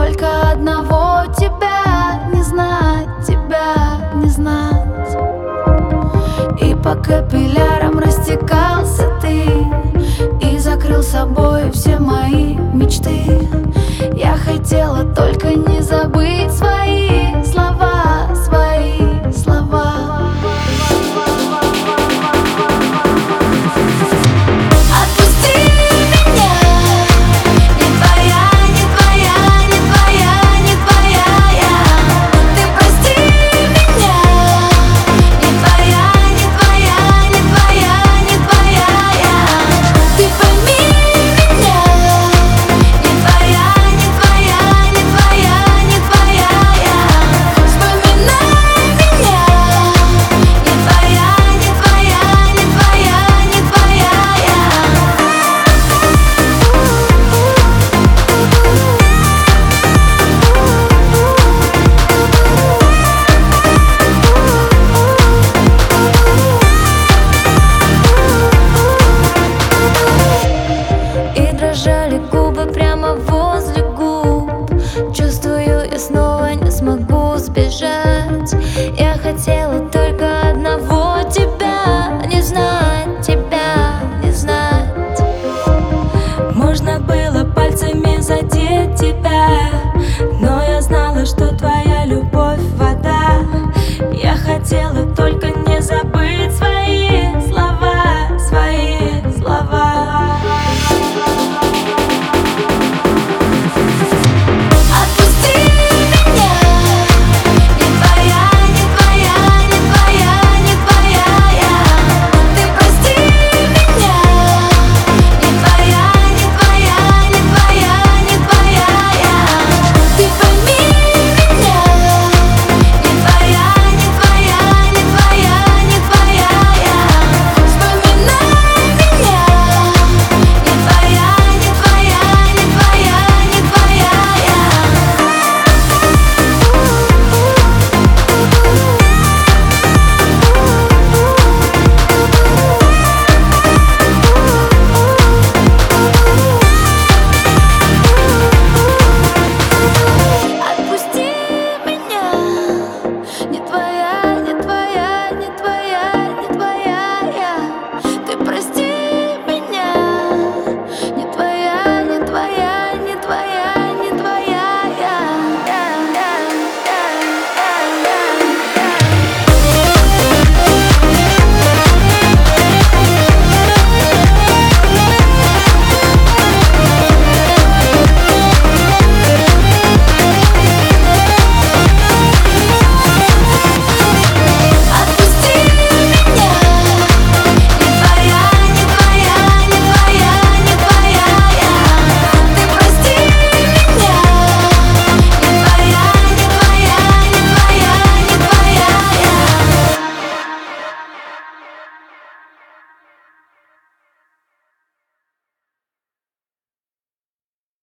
только одного: тебя не знать, тебя не знать. И по капиллярам растекался ты, и закрыл собой все мои мечты. Я хотела только не забыть свои слова, свои слова. Отпусти меня, не твоя, не твоя, не твоя, не твоя я. Ты прости меня, не твоя, не твоя, не твоя, не твоя я. Ты пойми меня, не твоя, не твоя, не твоя, не твоя я. Вспоминай меня, не твоя, не твоя, не твоя, не твоя я. И дрожали губы прямо возле губ. Чувствую, я снова не смогу сбежать. Я хотела только одного: тебя не знать, тебя не знать. Можно было пальцами задеть тебя, но я знала, что твоя любовь — вода. Я хотела только